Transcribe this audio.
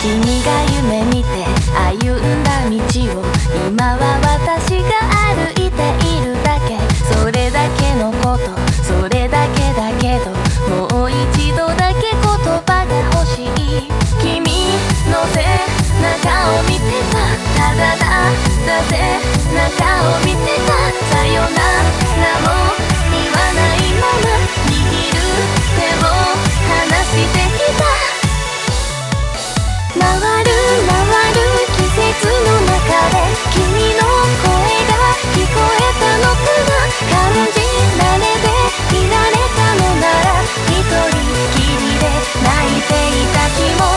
君が夢見て歩んだ道を今は私が歩いているだけ。それだけのこと、それだけだけど、もう一度だけ言葉が欲しい。君の背中を見てた、ただ背中を見てた。さよならも言わないまま握る手を離してきた。回る回る季節の中で君の声が聞こえたのかな。感じられていられたのなら、一人きりで泣いていた気持ち